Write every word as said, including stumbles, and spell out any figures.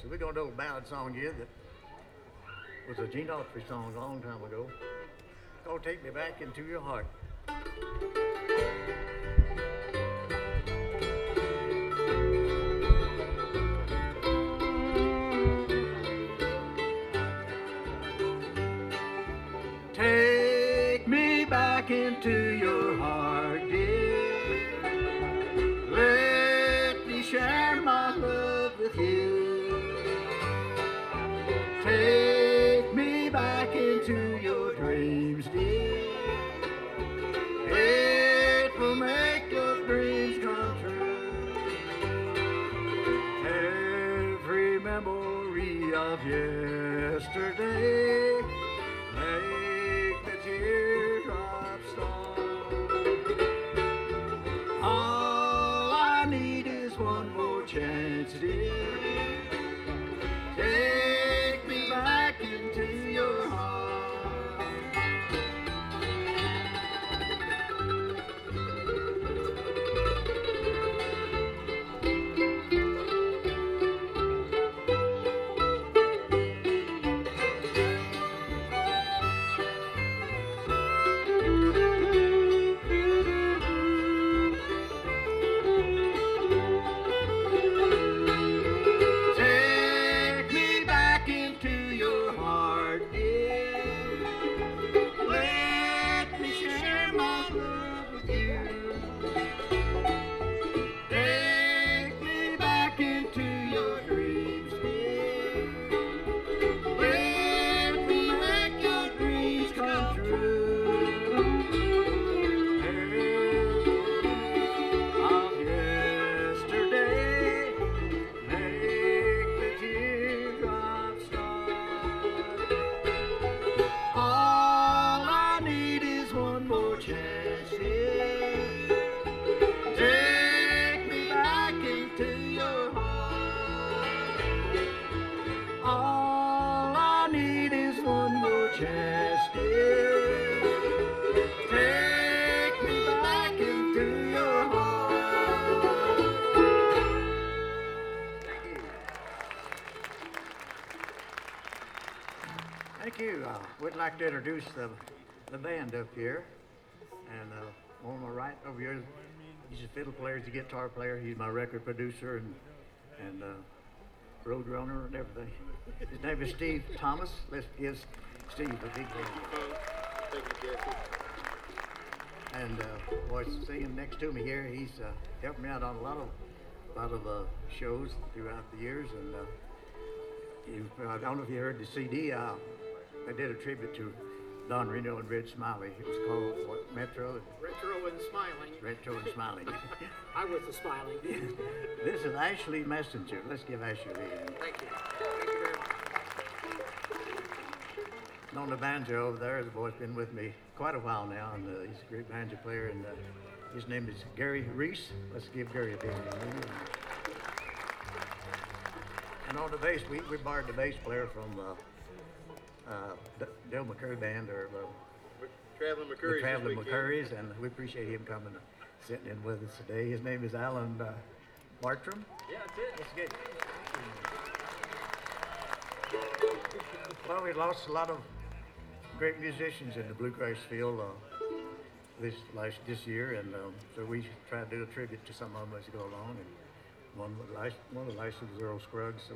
So we're gonna do a little ballad song here that was a Gene Autry song a long time ago. It's gonna take me back into your heart. Take me back into your heart, dear. Let me share my love with you. Take me back into your dreams, dear. It will make your dreams come true. Every memory of yesterday make the teardrops fall. All I need is one more chance, dear. Take me back into your heart. Take me back into your heart, dear. Let me share my love with you. Take me back into your dreams, dear. Let me make your dreams come true. Of yesterday, make the teardrops start. All I need is one more chance, dear. Take me back into your heart. All I need is one more chance, dear. Take me back into your heart. Thank you. I would like to introduce the, the band up here. And uh, on my right over here, he's a fiddle player, he's a guitar player, he's my record producer and, and uh, road runner and everything. His name is Steve Thomas. Let's give Steve a big hand. Thank you, Jesse. And uh, boy, singing next to me here, he's uh, helped me out on a lot of, lot of uh, shows throughout the years. And uh, you, I don't know if you heard the C D. Uh, I did a tribute to Don Reno and Red Smiley. It was called what? Metro. Retro and smiling. Retro and Smiley. I was the smiling. This is Ashley Messenger. Let's give Ashley a hand. Thank you. Thank you very much. And on the banjo over there, the boy's been with me quite a while now, and uh, he's a great banjo player, and uh, his name is Gary Reese. Let's give Gary a big hand. And on the bass, we, we borrowed the bass player from uh, uh, D- Dale McCurry Band, or uh, Traveling the McCurry's. Traveling this weekend. McCurrys, and we appreciate him coming and sitting in with us today. His name is Alan uh, Bartram. Yeah, that's it. That's good. Well, we lost a lot of great musicians in the bluegrass field uh, this last this year, and um, so we tried to do a tribute to some of them as we go along. And one of the last, one of the last was Earl Scruggs, so